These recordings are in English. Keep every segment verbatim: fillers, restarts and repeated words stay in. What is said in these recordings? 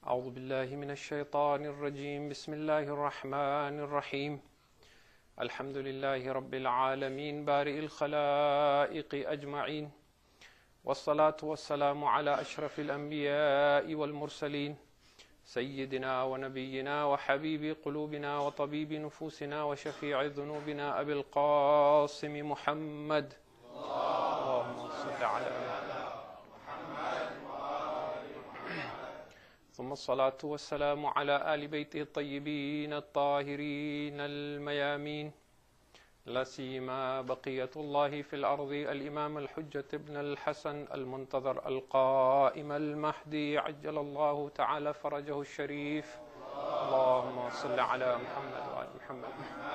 أعوذ بالله من الشيطان الرجيم بسم الله الرحمن الرحيم الحمد لله رب العالمين بارئ الخلائق أجمعين والصلاة والسلام على أشرف الأنبياء والمرسلين سيدنا ونبينا وحبيب قلوبنا وطبيب نفوسنا وشفيع ذنوبنا أبي القاسم محمد اللهم صل على ثم الصلاة والسلام على آل بيته الطيبين الطاهرين الميامين لا سيما بقية الله في الأرض الإمام الحجة ابن الحسن المنتظر القائم المهدي عجل الله تعالى فرجه الشريف اللهم صل على محمد وآل محمد.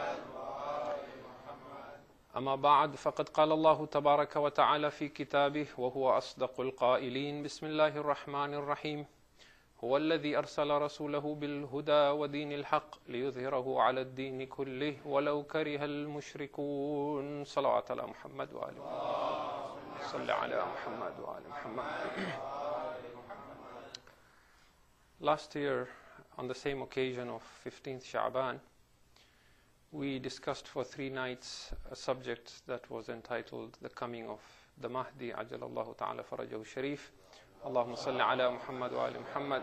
أما بعد فقد قال الله تبارك وتعالى في كتابه وهو أصدق القائلين بسم الله الرحمن الرحيم هو الذي أرسل رسوله بالهدى ودين الحق ليظهره على الدين كله ولو كره المشركون صلوات على محمد وآل محمد صل على محمد وآل محمد. Last year, on the same occasion of fifteenth Sha'ban, we discussed for three nights a subject that was entitled The Coming of the Mahdi Ajalallahu Ta'ala Farajahu Sharif. Allahumma salli ala Muhammad wa ali Muhammad.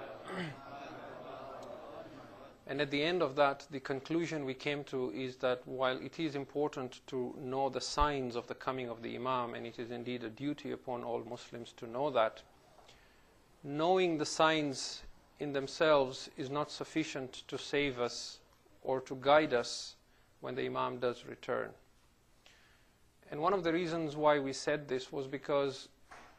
And at the end of that, the conclusion we came to is that while it is important to know the signs of the coming of the Imam, and it is indeed a duty upon all Muslims to know that, knowing the signs in themselves is not sufficient to save us or to guide us when the Imam does return. And one of the reasons why we said this was because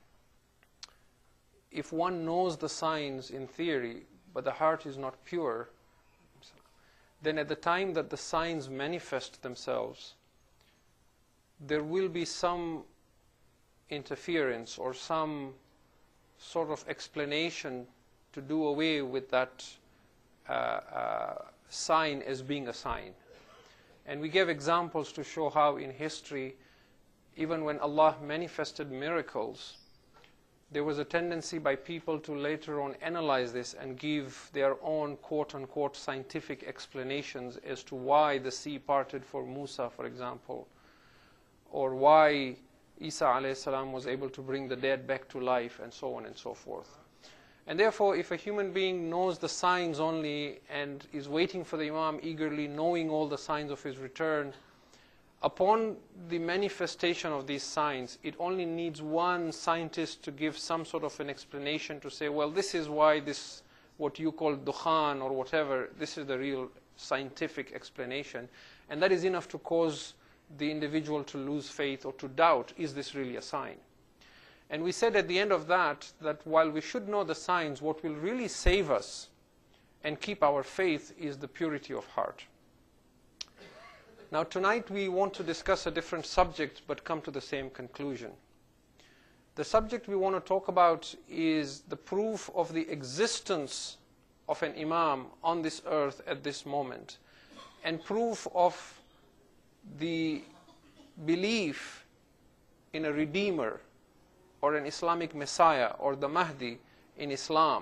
if one knows the signs in theory, but the heart is not pure, then at the time that the signs manifest themselves, there will be some interference or some sort of explanation to do away with that uh, uh, sign as being a sign. And we gave examples to show how in history, even when Allah manifested miracles, there was a tendency by people to later on analyze this and give their own quote-unquote scientific explanations as to why the sea parted for Musa, for example, or why Isa alayhi salam was able to bring the dead back to life, and so on and so forth. And therefore, if a human being knows the signs only and is waiting for the Imam eagerly, knowing all the signs of his return, upon the manifestation of these signs, it only needs one scientist to give some sort of an explanation to say, well, this is why this, what you call dukhan or whatever, this is the real scientific explanation. And that is enough to cause the individual to lose faith or to doubt, is this really a sign? And we said at the end of that, that while we should know the signs, what will really save us and keep our faith is the purity of heart. Now tonight we want to discuss a different subject but come to the same conclusion. The subject we want to talk about is the proof of the existence of an Imam on this earth at this moment, and proof of the belief in a Redeemer or an Islamic Messiah or the Mahdi in Islam.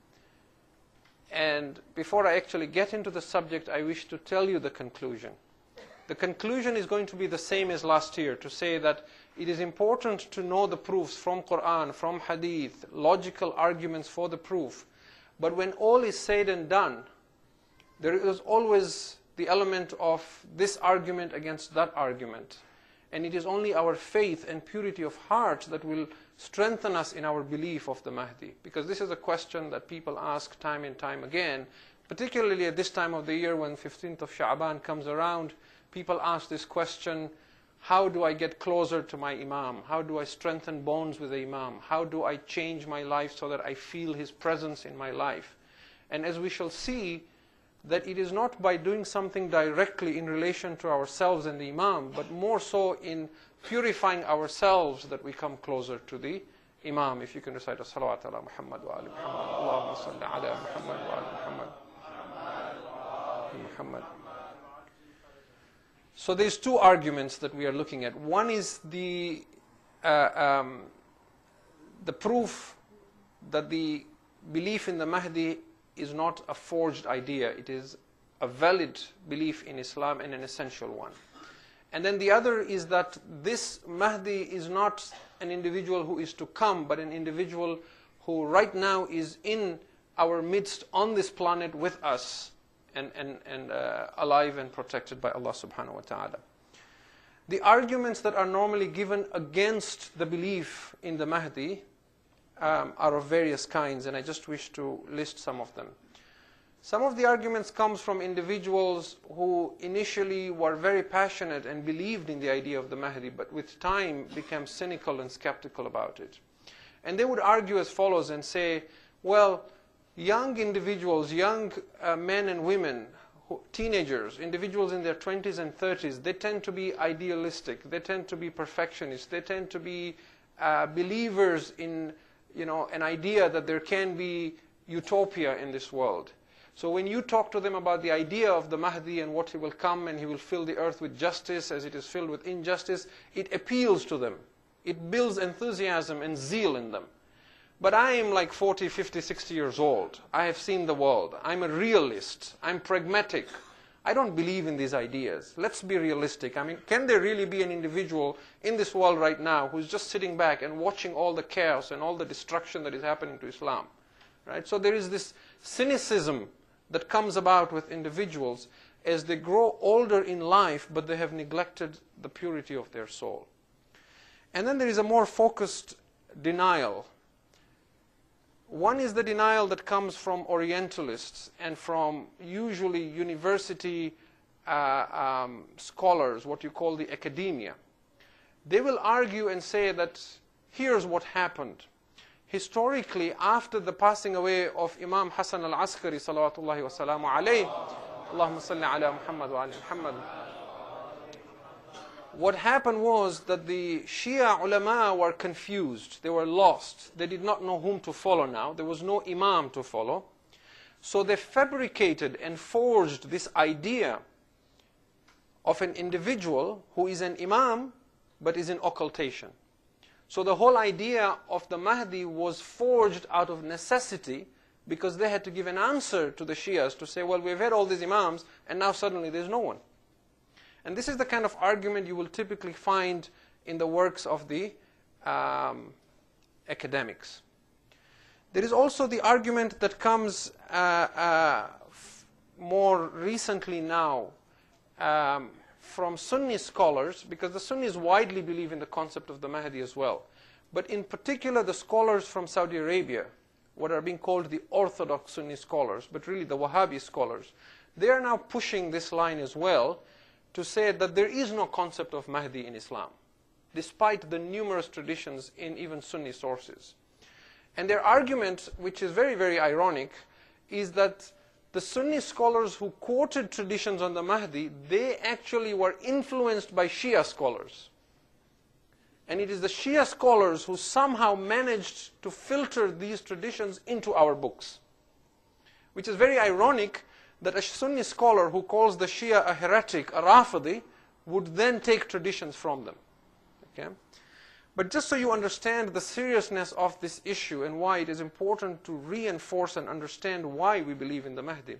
And before I actually get into the subject, I wish to tell you the conclusion. The conclusion is going to be the same as last year, to say that it is important to know the proofs from Quran, from Hadith, logical arguments for the proof. But when all is said and done, there is always the element of this argument against that argument. And it is only our faith and purity of heart that will strengthen us in our belief of the Mahdi. Because this is a question that people ask time and time again, particularly at this time of the year when fifteenth of Sha'ban comes around. People ask this question, how do I get closer to my Imam? How do I strengthen bonds with the Imam? How do I change my life so that I feel his presence in my life? And as we shall see, that it is not by doing something directly in relation to ourselves and the Imam, but more so in purifying ourselves that we come closer to the Imam. If you can recite a salawat ala Muhammad wa ali Muhammad. Allahumma salli ala Muhammad wa ali Muhammad. Muhammad. So there's two arguments that we are looking at. One is the uh, um, the proof that the belief in the Mahdi is not a forged idea. It is a valid belief in Islam and an essential one. And then the other is that this Mahdi is not an individual who is to come, but an individual who right now is in our midst on this planet with us and, and, and uh, alive and protected by Allah subhanahu wa ta'ala. The arguments that are normally given against the belief in the Mahdi um, are of various kinds, and I just wish to list some of them. Some of the arguments comes from individuals who initially were very passionate and believed in the idea of the Mahdi, but with time became cynical and skeptical about it. And they would argue as follows and say, well, young individuals, young uh, men and women, who, teenagers, individuals in their twenties and thirties, they tend to be idealistic, they tend to be perfectionists, they tend to be uh, believers in, you know, an idea that there can be utopia in this world. So when you talk to them about the idea of the Mahdi and what he will come and he will fill the earth with justice as it is filled with injustice, it appeals to them. It builds enthusiasm and zeal in them. But I am like forty, fifty, sixty years old. I have seen the world. I'm a realist. I'm pragmatic. I don't believe in these ideas. Let's be realistic. I mean, can there really be an individual in this world right now who's just sitting back and watching all the chaos and all the destruction that is happening to Islam? Right? So there is this cynicism that comes about with individuals as they grow older in life, but they have neglected the purity of their soul. And then there is a more focused denial. One is the denial that comes from Orientalists and from usually university uh, um, scholars, what you call the academia. They will argue and say that here's what happened. Historically, after the passing away of Imam Hassan al-Askari, salawatullahi wa salamu alayhi, Allahumma salli ala Muhammad wa ala Muhammad, what happened was that the Shia ulama were confused. They were lost. They did not know whom to follow now. There was no imam to follow. So they fabricated and forged this idea of an individual who is an imam but is in occultation. So the whole idea of the Mahdi was forged out of necessity because they had to give an answer to the Shias to say, well, we've had all these imams and now suddenly there's no one. And this is the kind of argument you will typically find in the works of the um, academics. There is also the argument that comes uh, uh, more recently now um, from Sunni scholars, because the Sunnis widely believe in the concept of the Mahdi as well. But in particular, the scholars from Saudi Arabia, what are being called the Orthodox Sunni scholars, but really the Wahhabi scholars, they are now pushing this line as well to say that there is no concept of Mahdi in Islam, despite the numerous traditions in even Sunni sources. And their argument, which is very, very ironic, is that the Sunni scholars who quoted traditions on the Mahdi, they actually were influenced by Shia scholars. And it is the Shia scholars who somehow managed to filter these traditions into our books. Which is very ironic that a Sunni scholar who calls the Shia a heretic, a Rafidi, would then take traditions from them. Okay? But just so you understand the seriousness of this issue and why it is important to reinforce and understand why we believe in the Mahdi,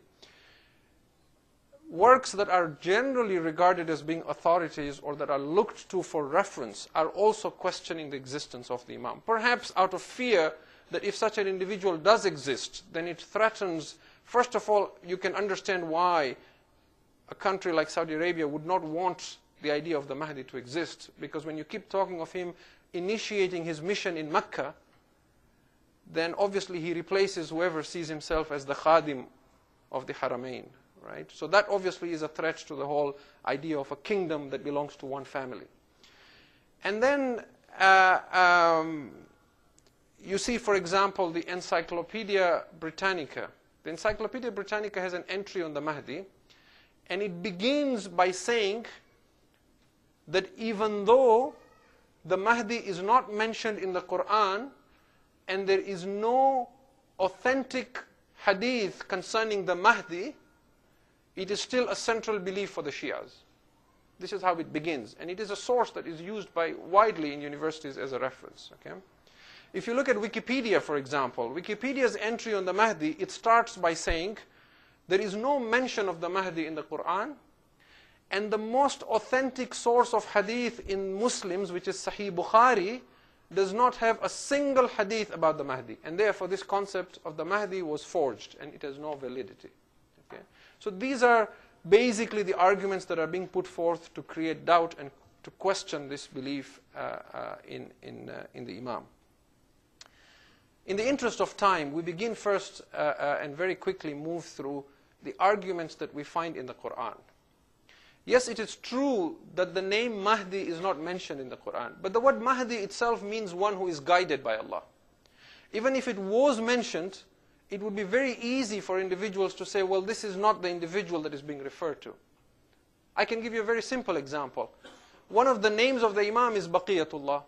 works that are generally regarded as being authorities or that are looked to for reference are also questioning the existence of the Imam. Perhaps out of fear that if such an individual does exist, then it threatens, first of all, you can understand why a country like Saudi Arabia would not want the idea of the Mahdi to exist, because when you keep talking of him initiating his mission in Mecca, then obviously he replaces whoever sees himself as the Khadim of the Haramain, right? So that obviously is a threat to the whole idea of a kingdom that belongs to one family. And then uh, um, you see, for example, the Encyclopedia Britannica. The Encyclopedia Britannica has an entry on the Mahdi, and it begins by saying that even though the Mahdi is not mentioned in the Quran, and there is no authentic hadith concerning the Mahdi, it is still a central belief for the Shias. This is how it begins. And it is a source that is used by widely in universities as a reference. Okay? If you look at Wikipedia, for example, Wikipedia's entry on the Mahdi, it starts by saying, there is no mention of the Mahdi in the Quran, and the most authentic source of hadith in Muslims, which is Sahih Bukhari, does not have a single hadith about the Mahdi. And therefore this concept of the Mahdi was forged, and it has no validity. Okay? So these are basically the arguments that are being put forth to create doubt and to question this belief uh, uh, in, in, uh, in the Imam. In the interest of time, we begin first uh, uh, and very quickly move through the arguments that we find in the Quran. Yes, it is true that the name Mahdi is not mentioned in the Quran, but the word Mahdi itself means one who is guided by Allah. Even if it was mentioned, it would be very easy for individuals to say, well, this is not the individual that is being referred to. I can give you a very simple example. One of the names of the Imam is Baqiyatullah.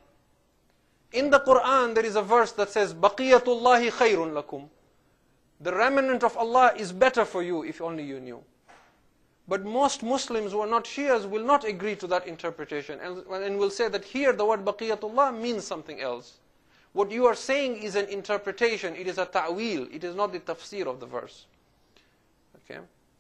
In the Quran, there is a verse that says, Baqiyatullahi khayrun lakum. The remnant of Allah is better for you if only you knew. But most Muslims who are not Shias will not agree to that interpretation and, and will say that here the word Baqiyatullah means something else. What you are saying is an interpretation, it is a ta'wil, it is not the tafsir of the verse. Okay?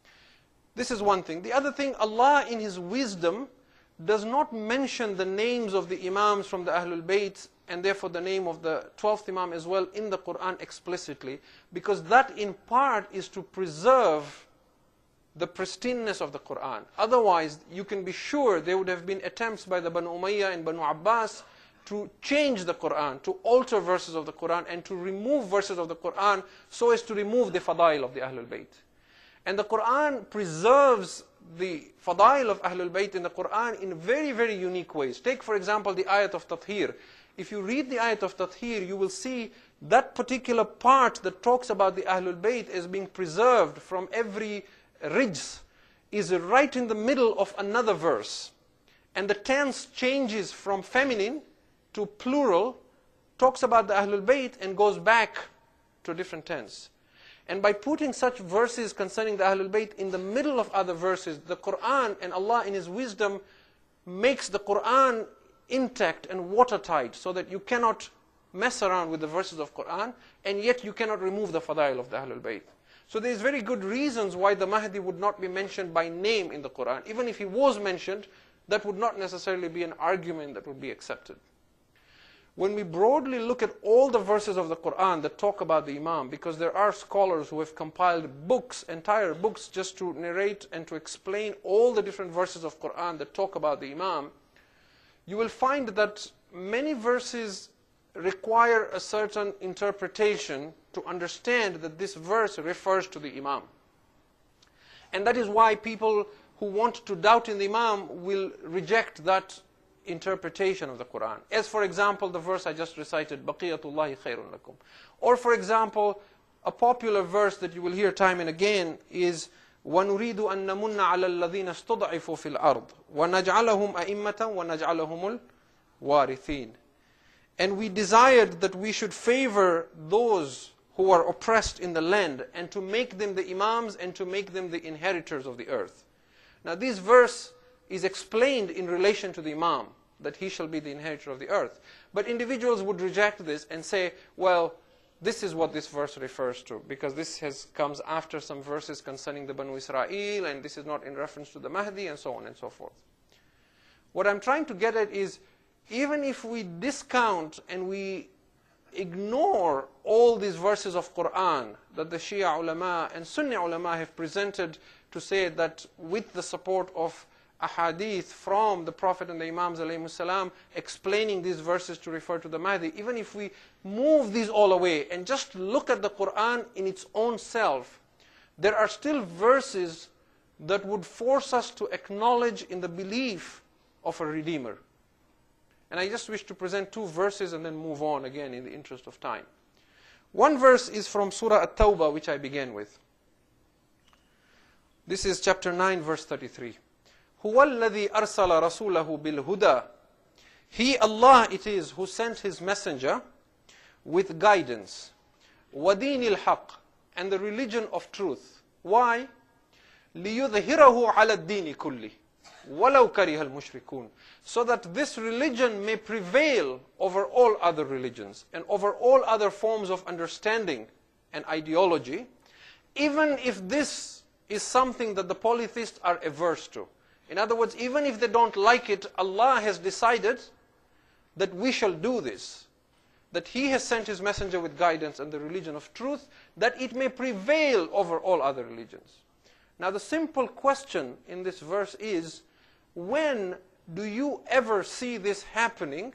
This is one thing. The other thing, Allah in His wisdom does not mention the names of the Imams from the Ahlul Bayt and therefore the name of the twelfth Imam as well in the Quran explicitly, because that in part is to preserve the pristineness of the Quran. Otherwise, you can be sure there would have been attempts by the Banu Umayyah and Banu Abbas to change the Quran, to alter verses of the Quran and to remove verses of the Quran so as to remove the fadail of the Ahlul Bayt. And the Quran preserves the fadail of Ahlul Bayt in the Quran in very, very unique ways. Take, for example, the ayat of Tathhir. If you read the ayat of Tathhir, you will see that particular part that talks about the Ahlul Bayt as being preserved from every rijs is right in the middle of another verse. And the tense changes from feminine to plural, talks about the Ahlul Bayt and goes back to a different tense. And by putting such verses concerning the Ahlul Bayt in the middle of other verses, the Quran and Allah in His wisdom makes the Quran intact and watertight so that you cannot mess around with the verses of Quran and yet you cannot remove the fadail of the Ahlul Bayt. So there is very good reasons why the Mahdi would not be mentioned by name in the Quran. Even if he was mentioned, that would not necessarily be an argument that would be accepted. When we broadly look at all the verses of the Quran that talk about the Imam, because there are scholars who have compiled books, entire books, just to narrate and to explain all the different verses of Quran that talk about the Imam, you will find that many verses require a certain interpretation to understand that this verse refers to the Imam. And that is why people who want to doubt in the Imam will reject that interpretation of the Quran. As for example, the verse I just recited, Baqiyatullahi khayrun lakum. Or for example, a popular verse that you will hear time and again is وَنُرِيدُ أَن نَمُنَّ عَلَى الَّذِينَ اسْتُضْعِفُوا فِي الْأَرْضِ وَنَجْعَلَهُمْ أَئِمَّةً وَنَجْعَلَهُمُ الْوَارِثِينَ. And we desired that we should favor those who are oppressed in the land and to make them the Imams and to make them the inheritors of the earth. Now this verse is explained in relation to the Imam, that he shall be the inheritor of the earth. But individuals would reject this and say, well, this is what this verse refers to, because this has comes after some verses concerning the Banu Israel, and this is not in reference to the Mahdi, and so on and so forth. What I'm trying to get at is, even if we discount and we ignore all these verses of Quran that the Shia ulama and Sunni ulama have presented to say that with the support of ahadith from the Prophet and the Imams alayhimus salam explaining these verses to refer to the Mahdi, even if we move these all away and just look at the Quran in its own self, there are still verses that would force us to acknowledge in the belief of a Redeemer. And I just wish to present two verses and then move on again in the interest of time. One verse is from Surah At-Tawbah, which I began with. This is chapter nine, verse thirty-three. هُوَ الَّذِي أَرْسَلَ رَسُولَهُ بِالْهُدَى. He, Allah, it is who sent His messenger with guidance. وَدِينِ الْحَقِّ, and the religion of truth. Why? لِيُظْهِرَهُ عَلَى الدِّينِ كُلِّهِ. وَلَوْ كَرِهَ الْمُشْرِكُونَ, so that this religion may prevail over all other religions and over all other forms of understanding and ideology, even if this is something that the polytheists are averse to. In other words, even if they don't like it, Allah has decided that we shall do this, that He has sent His messenger with guidance and the religion of truth, that it may prevail over all other religions. Now the simple question in this verse is, when do you ever see this happening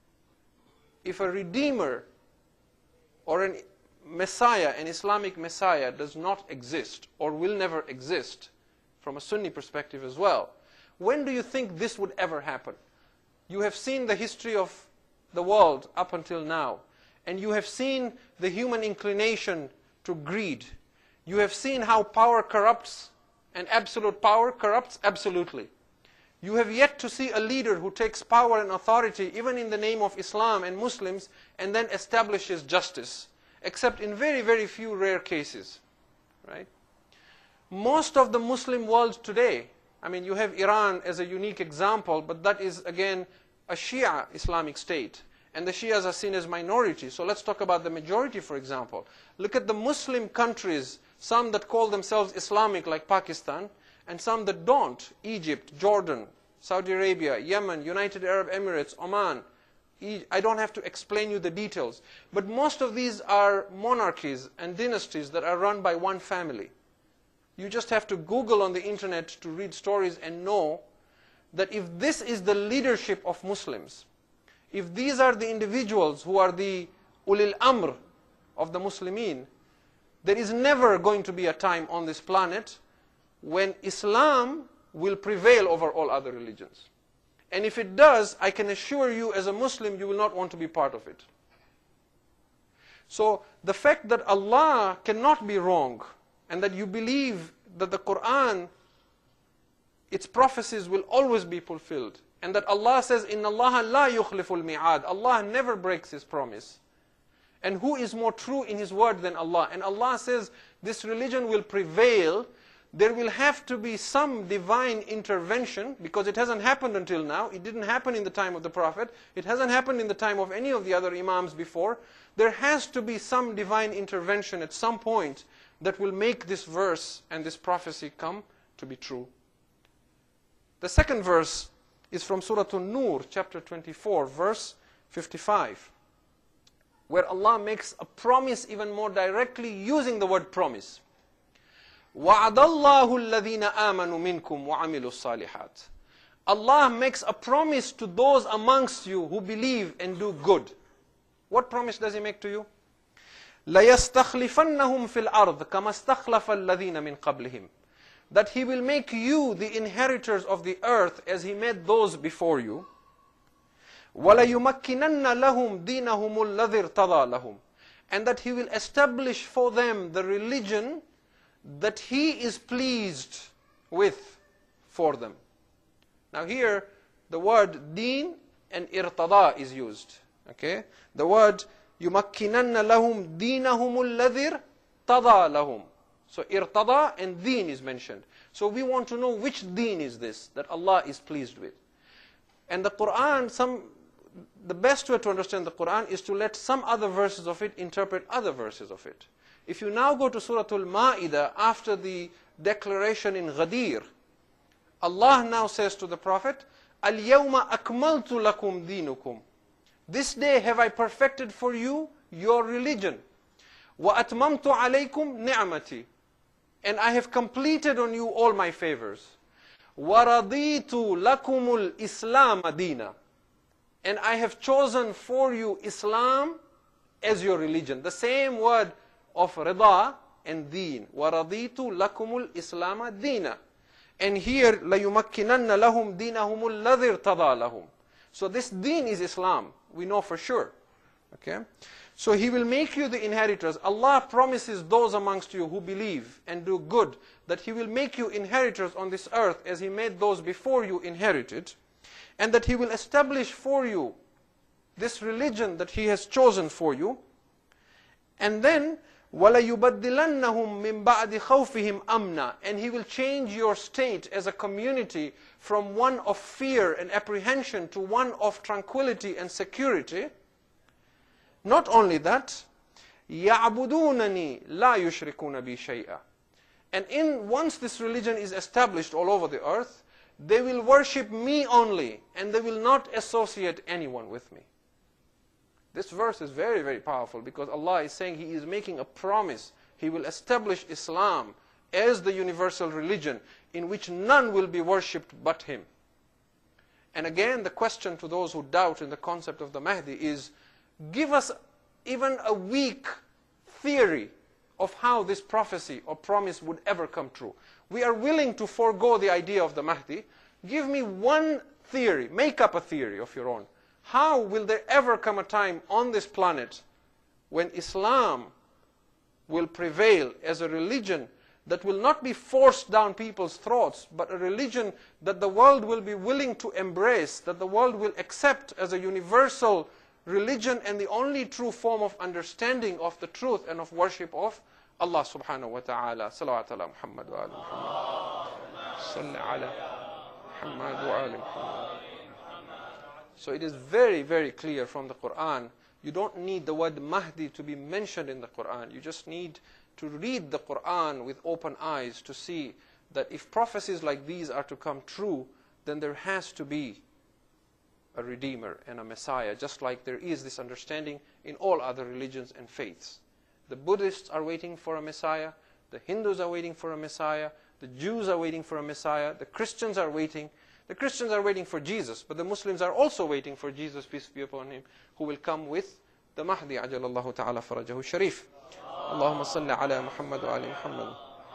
if a Redeemer or an Messiah, an Islamic Messiah, does not exist or will never exist from a Sunni perspective as well? When do you think this would ever happen? You have seen the history of the world up until now, and you have seen the human inclination to greed. You have seen how power corrupts, and absolute power corrupts absolutely. You have yet to see a leader who takes power and authority, even in the name of Islam and Muslims, and then establishes justice, except in very, very few rare cases. Right? Most of the Muslim world today, I mean, you have Iran as a unique example, but that is, again, a Shia Islamic state. And the Shias are seen as minority. So let's talk about the majority, for example. Look at the Muslim countries, some that call themselves Islamic, like Pakistan, and some that don't. Egypt, Jordan, Saudi Arabia, Yemen, United Arab Emirates, Oman. I don't have to explain you the details. But most of these are monarchies and dynasties that are run by one family. You just have to Google on the internet to read stories and know that if this is the leadership of Muslims, if these are the individuals who are the ulil amr of the Muslimin, there is never going to be a time on this planet when Islam will prevail over all other religions. And if it does, I can assure you, as a Muslim, you will not want to be part of it. So the fact that Allah cannot be wrong, and that you believe that the Quran, its prophecies will always be fulfilled, and that Allah says, إِنَّ اللَّهَ لَا يُخْلِفُ الْمِعَادِ, Allah never breaks His promise. And who is more true in His word than Allah? And Allah says, this religion will prevail. There will have to be some divine intervention, because it hasn't happened until now. It didn't happen in the time of the Prophet. It hasn't happened in the time of any of the other Imams before. There has to be some divine intervention at some point that will make this verse and this prophecy come to be true. The second verse is from Surah An-Nur, chapter twenty-four, verse fifty-five, where Allah makes a promise even more directly using the word promise. وَعَدَ اللَّهُ الَّذِينَ آمَنُوا مِنْكُمْ وَعَمِلُوا الصَّالِحَاتِ. Allah makes a promise to those amongst you who believe and do good. What promise does He make to you? لَيَسْتَخْلِفَنَّهُمْ فِي الْأَرْضِ كَمَا اسْتَخْلَفَ الَّذِينَ مِنْ قَبْلِهِمْ. That He will make you the inheritors of the earth as He made those before you. وَلَيُمَكِّنَنَّ لَهُمْ دِينَهُمُ الَّذِي ارْتَضَى لَهُمْ. And that He will establish for them the religion that He is pleased with for them. Now here, the word deen and irtada is used. Okay? The word يُمَكِّنَنَّ لَهُمْ دِينَهُمُ الَّذِي ارْتَضَى لَهُمْ. So irtada and deen is mentioned. So we want to know which deen is this that Allah is pleased with. And the Quran, some, the best way to understand the Quran is to let some other verses of it interpret other verses of it. If you now go to Surah Al-Ma'idah, after the declaration in Ghadir, Allah now says to the Prophet, Al-Yawma akmaltu lakum dinukum. This day have I perfected for you your religion. Wa atmamtu alaykum ni'mati. And I have completed on you all my favors. Wa raditu lakumul Islam dina. And I have chosen for you Islam as your religion. The same word of rida and deen. وَرَضِيتُ لَكُمُ الْإِسْلَامَ دِينًا. And here, لَيُمَكِّنَنَّ لَهُمْ دِينَهُمُ الَّذِي ارْتَضَى لَهُمْ. So this deen is Islam. We know for sure. Okay? So He will make you the inheritors. Allah promises those amongst you who believe and do good that He will make you inheritors on this earth as He made those before you inherited. And that He will establish for you this religion that He has chosen for you. And then, وَلَيُبَدِّلَنَّهُمْ مِنْ بَعْدِ خَوْفِهِمْ أَمْنًا. And He will change your state as a community from one of fear and apprehension to one of tranquility and security. Not only that, يَعْبُدُونَنِي لَا يُشْرِكُونَ بِي شَيْئًا. And in once this religion is established all over the earth, they will worship me only, and they will not associate anyone with me. This verse is very, very powerful, because Allah is saying He is making a promise. He will establish Islam as the universal religion in which none will be worshipped but Him. And again, the question to those who doubt in the concept of the Mahdi is, give us even a weak theory of how this prophecy or promise would ever come true. We are willing to forego the idea of the Mahdi. Give me one theory, make up a theory of your own. How will there ever come a time on this planet when Islam will prevail as a religion that will not be forced down people's throats, but a religion that the world will be willing to embrace, that the world will accept as a universal religion and the only true form of understanding of the truth and of worship of Allah subhanahu wa ta'ala. Salawat ala Muhammad wa ala Muhammad. Salli ala Muhammad wa ala Muhammad. So it is very, very clear from the Quran. You don't need the word Mahdi to be mentioned in the Quran. You just need to read the Quran with open eyes to see that if prophecies like these are to come true, then there has to be a Redeemer and a Messiah, just like there is this understanding in all other religions and faiths. The Buddhists are waiting for a Messiah, the Hindus are waiting for a Messiah, the Jews are waiting for a Messiah, the Christians are waiting. The Christians are waiting for Jesus, but the Muslims are also waiting for Jesus, peace be upon Him, who will come with the Mahdi, ajalallahu ta'ala farajahu sharif. Allahumma salli ala Muhammad wa ali Muhammad.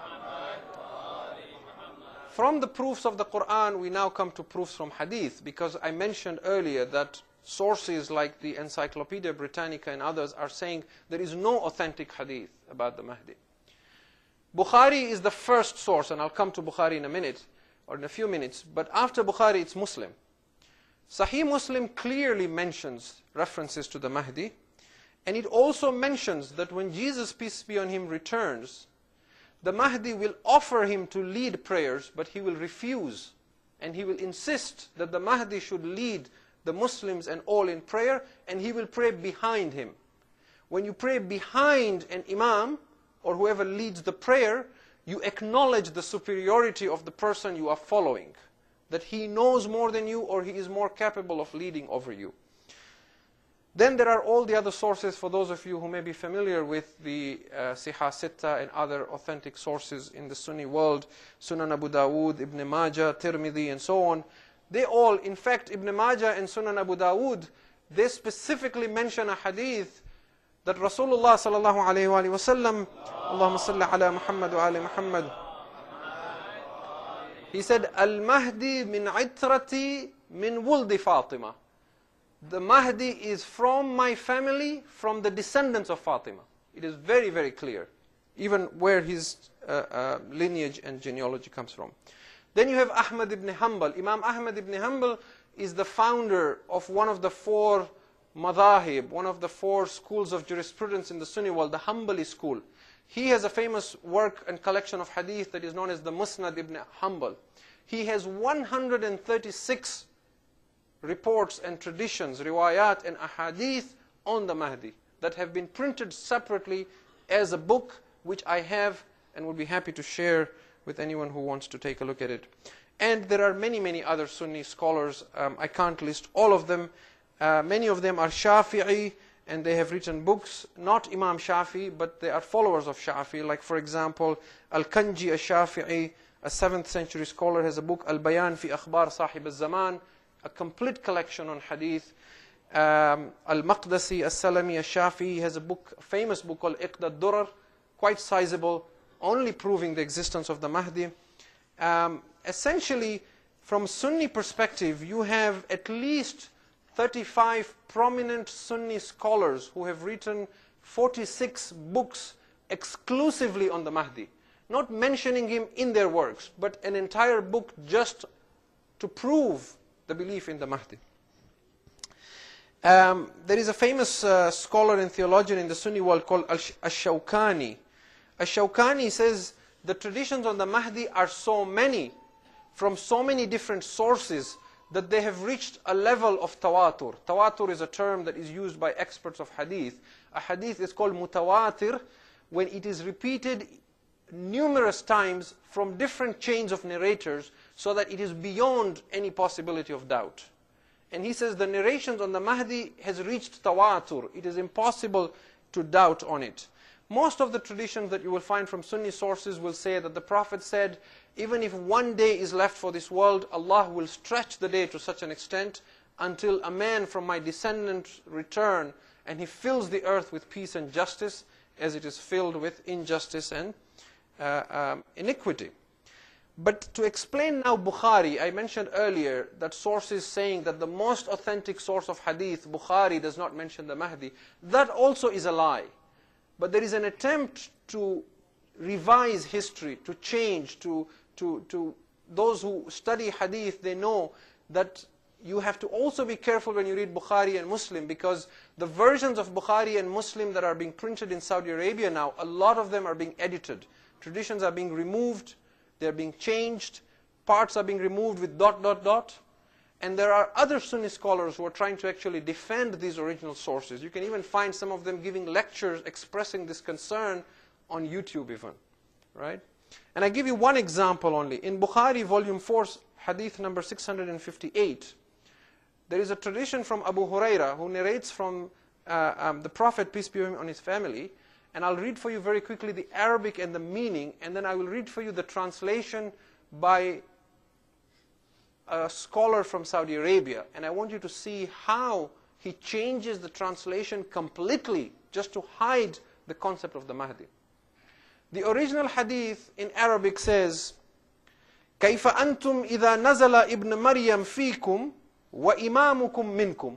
From the proofs of the Quran, we now come to proofs from Hadith, because I mentioned earlier that sources like the Encyclopedia Britannica and others are saying there is no authentic Hadith about the Mahdi. Bukhari is the first source, and I'll come to Bukhari in a minute, or in a few minutes, but after Bukhari it's Muslim. Sahih Muslim clearly mentions references to the Mahdi, and it also mentions that when Jesus, peace be on Him, returns, the Mahdi will offer Him to lead prayers, but He will refuse, and He will insist that the Mahdi should lead the Muslims and all in prayer, and He will pray behind Him. When you pray behind an Imam, or whoever leads the prayer, you acknowledge the superiority of the person you are following, that he knows more than you, or he is more capable of leading over you. Then there are all the other sources, for those of you who may be familiar with the uh, Sihah Sitta and other authentic sources in the Sunni world, Sunan Abu Dawood, Ibn Majah, Tirmidhi, and so on. They all, in fact, Ibn Majah and Sunan Abu Dawood, they specifically mention a hadith that Rasulullah sallallahu alayhi wa sallam, Allahumma salli ala Muhammad wa ali Muhammad, he said, Al-Mahdi min itrati min wuldi Fatima. The Mahdi is from my family, from the descendants of Fatima. It is very, very clear, even where his uh, uh, lineage and genealogy comes from. Then you have Ahmad ibn Hanbal. Imam Ahmad ibn Hanbal is the founder of one of the four madhahib, one of the four schools of jurisprudence in the Sunni world, the Hanbali school. He has a famous work and collection of hadith that is known as the Musnad ibn Hanbal. He has one hundred thirty-six reports and traditions, riwayat and ahadith on the Mahdi that have been printed separately as a book, which I have and would be happy to share with anyone who wants to take a look at it. And there are many, many other Sunni scholars. Um, I can't list all of them. Uh, many of them are Shafi'i, and they have written books, not Imam Shafi'i, but they are followers of Shafi'i. Like, for example, Al-Kanji al-Shafi'i, a seventh century scholar, has a book, Al-Bayan fi Akhbar Sahib al-Zaman, a complete collection on hadith. Um, Al-Maqdasi al-Salami al-Shafi'i has a book, a famous book called Iqda al-Durar, quite sizable, only proving the existence of the Mahdi. Um, essentially, from Sunni perspective, you have at least thirty-five prominent Sunni scholars who have written forty-six books exclusively on the Mahdi. Not mentioning him in their works, but an entire book just to prove the belief in the Mahdi. Um, there is a famous uh, scholar and theologian in the Sunni world called Ash-Shawkani. Ash-Shawkani says the traditions on the Mahdi are so many, from so many different sources, that they have reached a level of tawatur. Tawatur is a term that is used by experts of hadith. A hadith is called mutawatir when it is repeated numerous times from different chains of narrators so that it is beyond any possibility of doubt. And he says the narrations on the Mahdi has reached tawatur. It is impossible to doubt on it. Most of the traditions that you will find from Sunni sources will say that the Prophet said, even if one day is left for this world, Allah will stretch the day to such an extent until a man from my descendants return and he fills the earth with peace and justice as it is filled with injustice and uh, um, iniquity. But to explain now Bukhari, I mentioned earlier that sources saying that the most authentic source of hadith, Bukhari, does not mention the Mahdi. That also is a lie. But there is an attempt to revise history, to change, to, to, to those who study hadith, they know that you have to also be careful when you read Bukhari and Muslim, because the versions of Bukhari and Muslim that are being printed in Saudi Arabia now, a lot of them are being edited. Traditions are being removed, they're being changed, parts are being removed with dot, dot, dot. And there are other Sunni scholars who are trying to actually defend these original sources. You can even find some of them giving lectures expressing this concern on YouTube even, right? And I give you one example only. In Bukhari, volume four, hadith number six hundred fifty-eight, there is a tradition from Abu Huraira who narrates from uh, um, the Prophet, peace be upon him, on his family. And I'll read for you very quickly the Arabic and the meaning, and then I will read for you the translation by a scholar from Saudi Arabia. And I want you to see how he changes the translation completely just to hide the concept of the Mahdi. The original hadith in Arabic says, كَيْفَ أَنْتُمْ إِذَا نَزَلَ إِبْنَ مَرْيَمْ فِيكُمْ وَإِمَامُكُمْ مِنْكُمْ.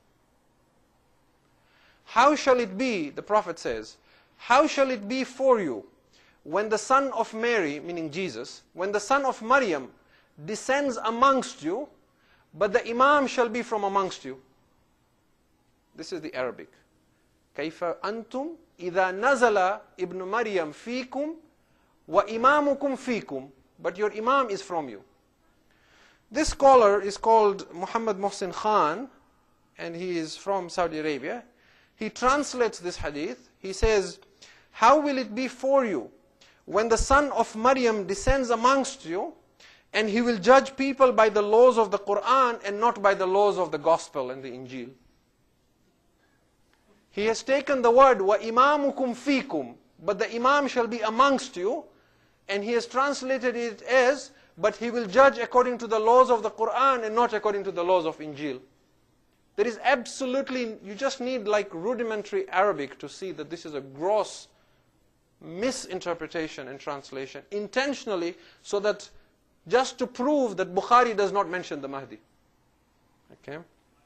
How shall it be, the Prophet says, how shall it be for you when the son of Mary, meaning Jesus, when the son of Maryam descends amongst you, but the Imam shall be from amongst you? This is the Arabic. كَيْفَ أَنْتُمْ إِذَا نَزَلَ إِبْنُ مَرْيَمْ فِيكُمْ وَإِمَامُكُمْ فِيكُمْ. But your Imam is from you. This scholar is called Muhammad Mohsin Khan, and he is from Saudi Arabia. He translates this hadith. He says, how will it be for you when the son of Maryam descends amongst you, and he will judge people by the laws of the Quran and not by the laws of the Gospel and the Injil? He has taken the word وَإِمَامُكُمْ فِيكُمْ, but the Imam shall be amongst you, and he has translated it as, but he will judge according to the laws of the Quran and not according to the laws of Injil. There is absolutely, you just need like rudimentary Arabic to see that this is a gross misinterpretation and translation, intentionally, so that just to prove that Bukhari does not mention the Mahdi. Okay?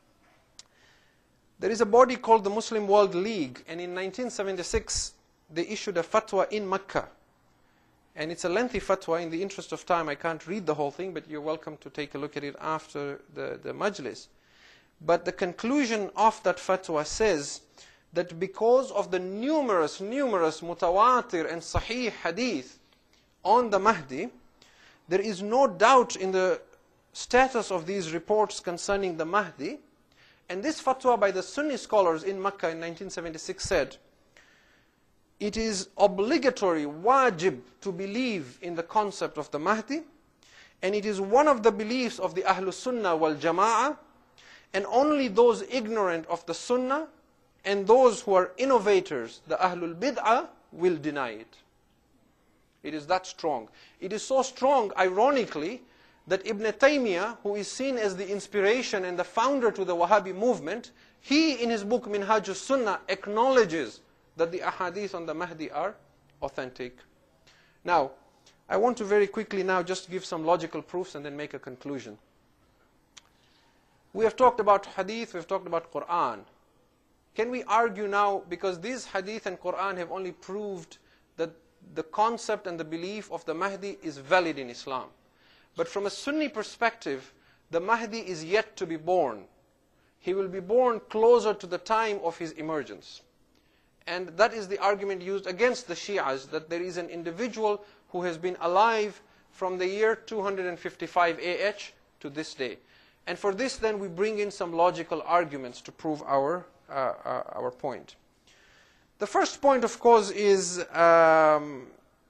There is a body called the Muslim World League, and in nineteen seventy-six they issued a fatwa in Mecca. And it's a lengthy fatwa. In the interest of time, I can't read the whole thing, but you're welcome to take a look at it after the, the majlis. But the conclusion of that fatwa says that because of the numerous, numerous mutawatir and sahih hadith on the Mahdi, there is no doubt in the status of these reports concerning the Mahdi. And this fatwa by the Sunni scholars in Mecca in nineteen seventy-six said, it is obligatory, wajib, to believe in the concept of the Mahdi, and it is one of the beliefs of the Ahlus Sunnah wal Jama'ah, and only those ignorant of the Sunnah and those who are innovators, the Ahlul Bid'ah, will deny it. It is that strong. It is so strong, ironically, that Ibn Taymiyyah, who is seen as the inspiration and the founder to the Wahhabi movement, he in his book Minhajus Sunnah acknowledges that the ahadith on the Mahdi are authentic. Now, I want to very quickly now just give some logical proofs and then make a conclusion. We have talked about hadith, we have talked about Quran. Can we argue now, because these hadith and Quran have only proved that the concept and the belief of the Mahdi is valid in Islam. But from a Sunni perspective, the Mahdi is yet to be born. he will be born closer to the time of his emergence. And that is the argument used against the Shi'as, that there is an individual who has been alive from the year two hundred fifty-five A H to this day. And for this then we bring in some logical arguments to prove our, uh, uh, our point. The first point, of course, is, um,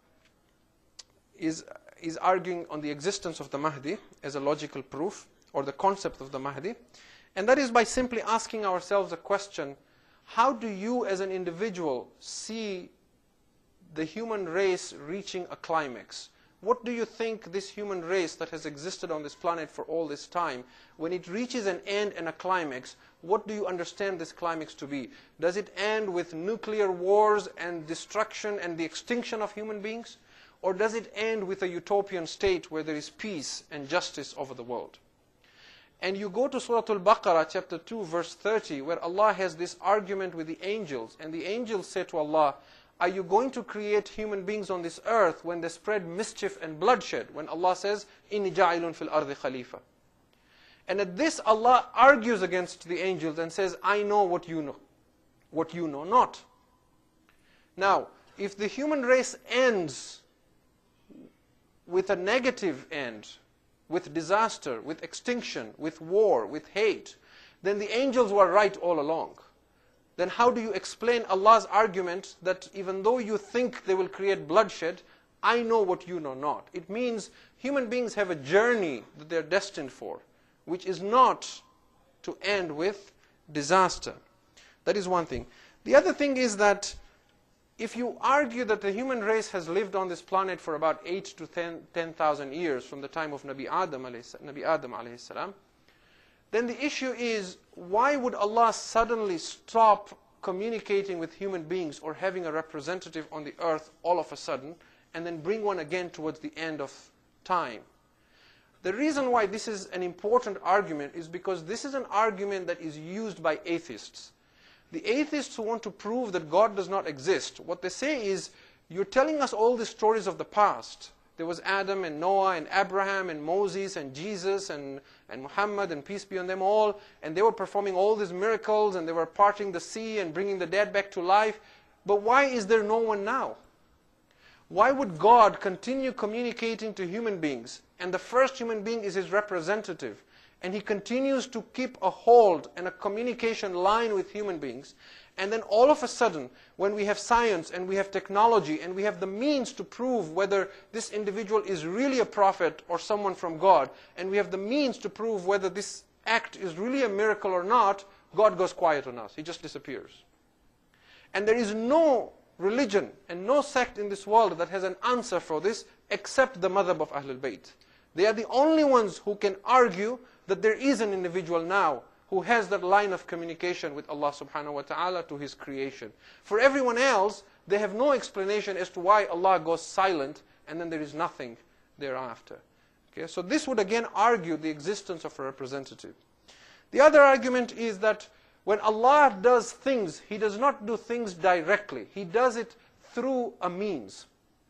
is, is arguing on the existence of the Mahdi as a logical proof, or the concept of the Mahdi. And that is by simply asking ourselves a question: how do you as an individual see the human race reaching a climax? What do you think this human race that has existed on this planet for all this time, when it reaches an end and a climax, what do you understand this climax to be? Does it end with nuclear wars and destruction and the extinction of human beings? Or does it end with a utopian state where there is peace and justice over the world? And you go to Surah Al-Baqarah, chapter two, verse thirty, where Allah has this argument with the angels. And the angels say to Allah, are you going to create human beings on this earth when they spread mischief and bloodshed? When Allah says, إِنِّي جَاعِلٌ فِي الْأَرْضِ خَلِيفَةً. And at this, Allah argues against the angels and says, I know what you know, what you know not. Now, if the human race ends with a negative end, with disaster, with extinction, with war, with hate, then the angels were right all along. Then how do you explain Allah's argument that even though you think they will create bloodshed, I know what you know not? It means human beings have a journey that they're destined for, which is not to end with disaster. That is one thing. The other thing is that if you argue that the human race has lived on this planet for about eight to ten thousand years from the time of Nabi Adam Nabi Adam alayhi salam, then the issue is, why would Allah suddenly stop communicating with human beings or having a representative on the earth all of a sudden, and then bring one again towards the end of time? The reason why this is an important argument is because this is an argument that is used by atheists. The atheists who want to prove that God does not exist, what they say is, you're telling us all the stories of the past. There was Adam and Noah and Abraham and Moses and Jesus and, and Muhammad and peace be on them all, and they were performing all these miracles and they were parting the sea and bringing the dead back to life. But why is there no one now? Why would God continue communicating to human beings, and the first human being is his representative, and he continues to keep a hold and a communication line with human beings, and then all of a sudden, when we have science and we have technology and we have the means to prove whether this individual is really a prophet or someone from God, and we have the means to prove whether this act is really a miracle or not, God goes quiet on us. He just disappears. And there is no religion and no sect in this world that has an answer for this except the madhab of Ahlul Bayt. They are the only ones who can argue that there is an individual now who has that line of communication with Allah subhanahu wa ta'ala to His creation. For everyone else, they have no explanation as to why Allah goes silent and then there is nothing thereafter. Okay? So this would again argue the existence of a representative. The other argument is that when Allah does things, He does not do things directly. He does it through a means.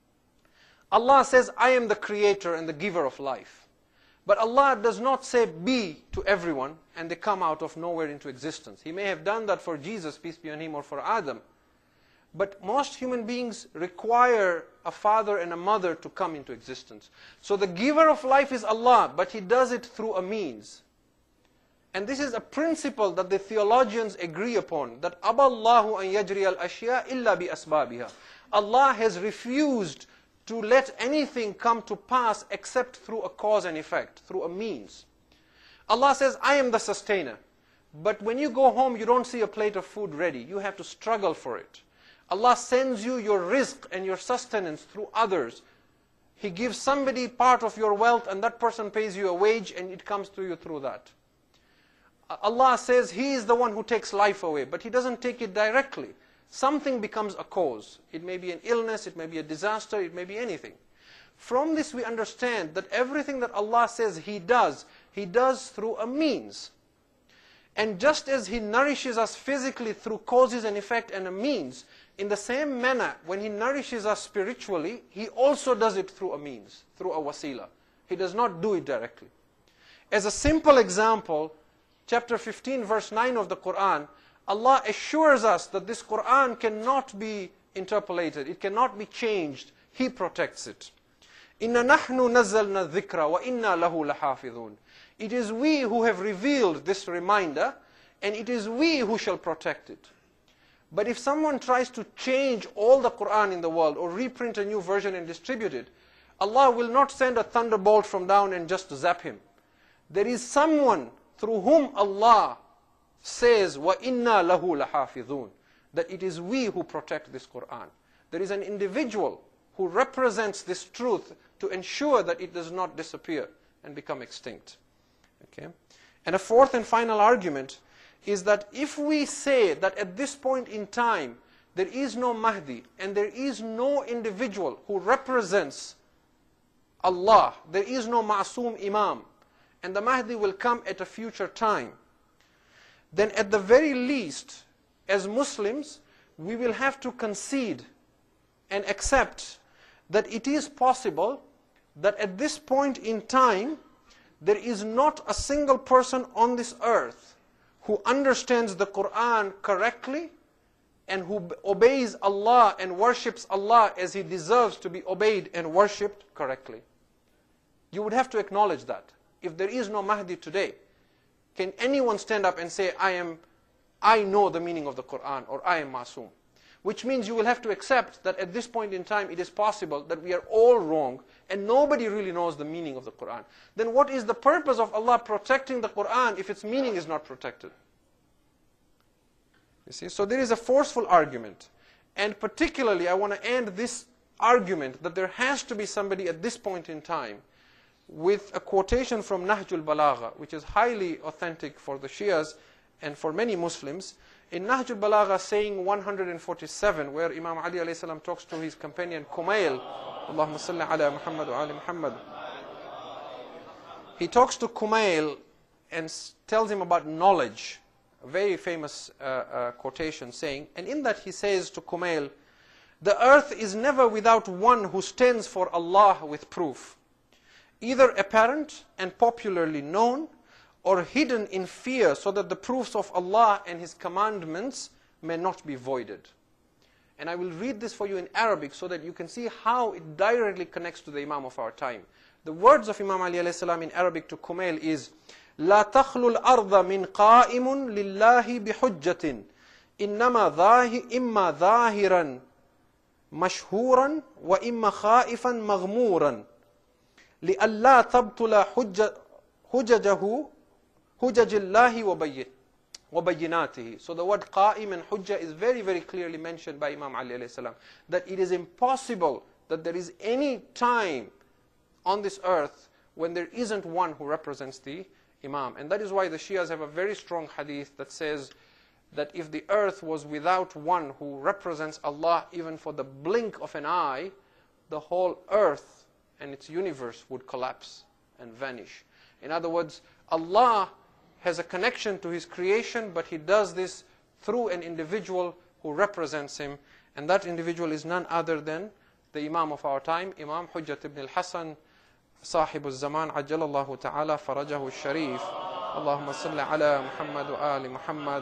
Allah says, I am the creator and the giver of life. But Allah does not say be to everyone and they come out of nowhere into existence. He may have done that for Jesus, peace be on him, or for Adam. But most human beings require a father and a mother to come into existence. So the giver of life is Allah, but He does it through a means. And this is a principle that the theologians agree upon, that أَبَى اللَّهُ أَن يَجْرِيَ الْأَشْيَاءَ إِلَّا بِأَسْبَابِهَا. Allah has refused to let anything come to pass except through a cause and effect, through a means. Allah says, I am the sustainer. But when you go home, you don't see a plate of food ready. You have to struggle for it. Allah sends you your rizq and your sustenance through others. He gives somebody part of your wealth and that person pays you a wage and it comes to you through that. Allah says He is the one who takes life away, but He doesn't take it directly. Something becomes a cause. It may be an illness, it may be a disaster, it may be anything. From this we understand that everything that Allah says He does, He does through a means. And just as He nourishes us physically through causes and effect and a means, in the same manner, when He nourishes us spiritually, He also does it through a means, through a wasila. He does not do it directly. As a simple example, chapter fifteen, verse nine of the Quran, Allah assures us that this Quran cannot be interpolated, it cannot be changed. He protects it. Inna nahnu nazzalna dhikra wa inna lahu lahafidhun. It is we who have revealed this reminder, and it is we who shall protect it. But if someone tries to change all the Quran in the world, or reprint a new version and distribute it, Allah will not send a thunderbolt from down and just zap him. There is someone through whom Allah says, wa inna lahu lahafidhun, that it is we who protect this Quran. There is an individual who represents this truth to ensure that it does not disappear and become extinct. Okay? And a fourth and final argument is that if we say that at this point in time there is no Mahdi and there is no individual who represents Allah, there is no Ma'soom Imam, and the Mahdi will come at a future time, then at the very least, as Muslims, we will have to concede and accept that it is possible that at this point in time there is not a single person on this earth who understands the Quran correctly and who obeys Allah and worships Allah as He deserves to be obeyed and worshipped correctly. You would have to acknowledge that. If there is no Mahdi today, can anyone stand up and say, I am, I know the meaning of the Quran, or I am Masoom? Which means you will have to accept that at this point in time it is possible that we are all wrong and nobody really knows the meaning of the Quran. Then what is the purpose of Allah protecting the Quran if its meaning is not protected? You see, so there is a forceful argument. And particularly I want to end this argument that there has to be somebody at this point in time with a quotation from Nahjul Balagha, which is highly authentic for the Shias and for many Muslims. In Nahjul Balagha, saying one hundred forty-seven, where Imam Ali alayhi salam talks to his companion Kumail, Allahumma salli ala Muhammad wa ali Muhammad. He talks to Kumail and tells him about knowledge, a very famous uh, uh, quotation saying, and in that he says to Kumail, the earth is never without one who stands for Allah with proof, either apparent and popularly known, or hidden in fear, so that the proofs of Allah and His commandments may not be voided. And I will read this for you in Arabic so that you can see how it directly connects to the Imam of our time. The words of Imam Ali alayhi salam in Arabic to Kumail is, لا تخلو الأرض من قائم لله بحجة إنما ظاهر إما ظاهرا مشهورا وإما خائفا مغمورا لألا تبطل حجة حججه حجج الله وبيناته. So the word qa'im and hujjah is very, very clearly mentioned by Imam Ali alayhi salam, that it is impossible that there is any time on this earth when there isn't one who represents the Imam. And that is why the Shias have a very strong hadith that says that if the earth was without one who represents Allah even for the blink of an eye, the whole earth and its universe would collapse and vanish. In other words, Allah has a connection to His creation, but He does this through an individual who represents Him, and that individual is none other than the Imam of our time, Imam Hujjat ibn al-Hasan, Sahib al-Zaman, Ajjalallahu ta'ala farajahu al-Sharif. Allahumma salli ala Muhammad wa ali Muhammad.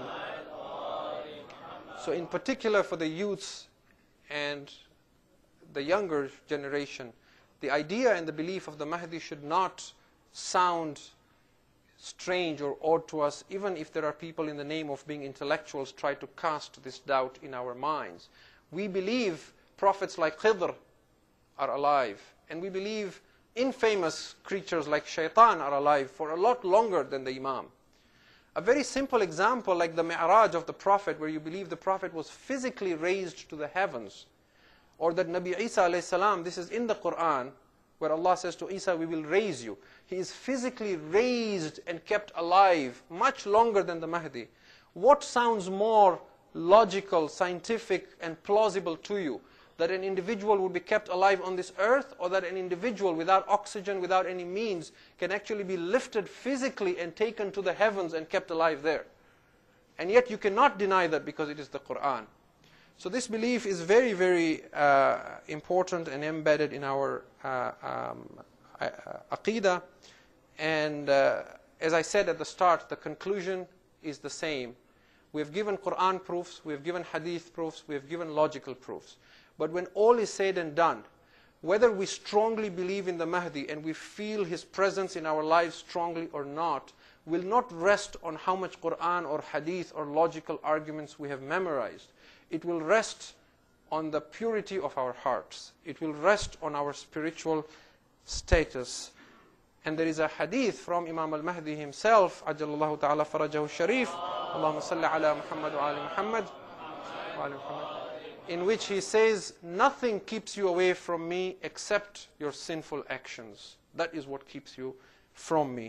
So in particular for the youths and the younger generation, the idea and the belief of the Mahdi should not sound strange or odd to us, even if there are people in the name of being intellectuals try to cast this doubt in our minds. We believe prophets like Khidr are alive, and we believe infamous creatures like Shaitan are alive for a lot longer than the Imam. A very simple example like the Mi'raj of the Prophet, where you believe the Prophet was physically raised to the heavens, or that Nabi Isa alayhi salam, this is in the Quran, where Allah says to Isa, we will raise you. He is physically raised and kept alive much longer than the Mahdi. What sounds more logical, scientific, and plausible to you? That an individual would be kept alive on this earth, or that an individual without oxygen, without any means, can actually be lifted physically and taken to the heavens and kept alive there? And yet you cannot deny that because it is the Quran. So this belief is very, very uh, important and embedded in our uh, um, aqidah. And uh, as I said at the start, the conclusion is the same. We have given Quran proofs, we have given Hadith proofs, we have given logical proofs. But when all is said and done, whether we strongly believe in the Mahdi and we feel his presence in our lives strongly or not, will not rest on how much Quran or Hadith or logical arguments we have memorized. It will rest on the purity of our hearts. It will rest on our spiritual status. And there is a hadith from Imam al-Mahdi himself, Ajjalallahu ta'ala farajahu sharif, Allahumma salli ala Muhammad wa ali Muhammad, wa ali Muhammad, in which he says, nothing keeps you away from me except your sinful actions. That is what keeps you from me.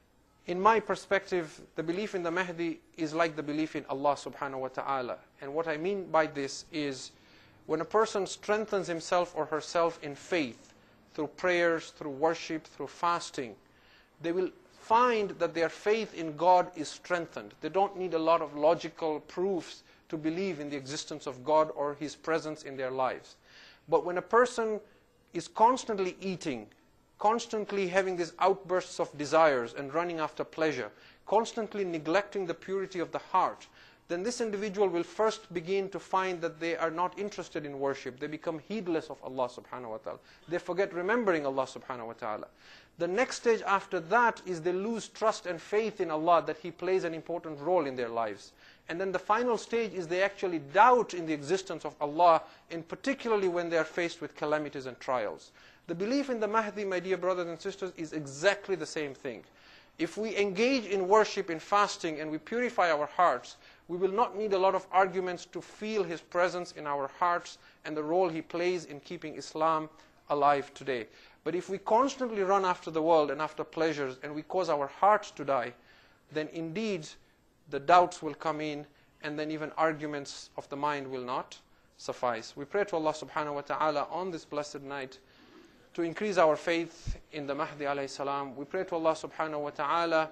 In my perspective, the belief in the Mahdi is like the belief in Allah subhanahu wa ta'ala. And what I mean by this is, when a person strengthens himself or herself in faith, through prayers, through worship, through fasting, they will find that their faith in God is strengthened. They don't need a lot of logical proofs to believe in the existence of God or His presence in their lives. But when a person is constantly eating, constantly having these outbursts of desires and running after pleasure, constantly neglecting the purity of the heart, then this individual will first begin to find that they are not interested in worship. They become heedless of Allah subhanahu wa ta'ala. They forget remembering Allah subhanahu wa ta'ala. The next stage after that is they lose trust and faith in Allah, that He plays an important role in their lives. And then the final stage is they actually doubt in the existence of Allah, and particularly when they are faced with calamities and trials. The belief in the Mahdi, my dear brothers and sisters, is exactly the same thing. If we engage in worship, in fasting, and we purify our hearts, we will not need a lot of arguments to feel His presence in our hearts and the role He plays in keeping Islam alive today. But if we constantly run after the world and after pleasures, and we cause our hearts to die, then indeed the doubts will come in, and then even arguments of the mind will not suffice. We pray to Allah subhanahu wa ta'ala on this blessed night to increase our faith in the Mahdi alayhi salam. We pray to Allah subhanahu wa ta'ala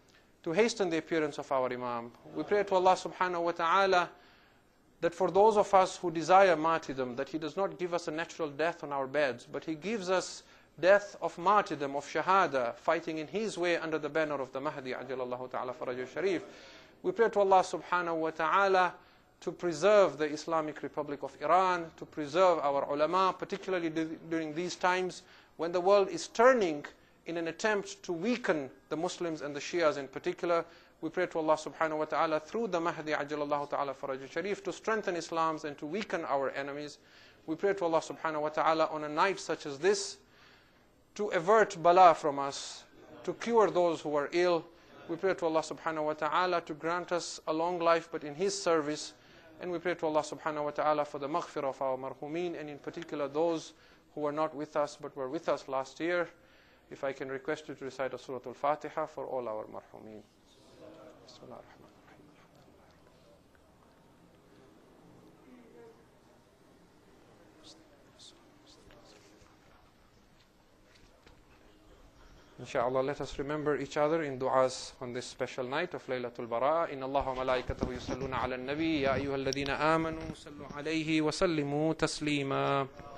to hasten the appearance of our Imam. We pray to Allah subhanahu wa ta'ala that for those of us who desire martyrdom, that He does not give us a natural death on our beds, but He gives us death of martyrdom, of shahada, fighting in His way under the banner of the Mahdi, Ajjalallahu ta'ala farajah sharif. We pray to Allah subhanahu wa ta'ala to preserve the Islamic Republic of Iran, to preserve our ulama, particularly during these times when the world is turning in an attempt to weaken the Muslims and the Shias in particular. We pray to Allah subhanahu wa ta'ala through the Mahdi, Ajjalallahu ta'ala farajah sharif, to strengthen Islam and to weaken our enemies. We pray to Allah subhanahu wa ta'ala on a night such as this to avert bala from us, to cure those who are ill. We pray to Allah subhanahu wa ta'ala to grant us a long life but in His service. And we pray to Allah subhanahu wa ta'ala for the maghfirah of our marhumin, and in particular those who were not with us but were with us last year. If I can request you to recite a Surah Al-Fatiha for all our marhumin. Bismillah ar-Rahman ar-Rahim. Inshallah, let us remember each other in du'as on this special night of Laylatul Bara'a. Inna Allaha wa malaikatahu yusalluna ala an-nabi ya ayyuhalladhina amanu sallu alayhi wa sallimu taslima.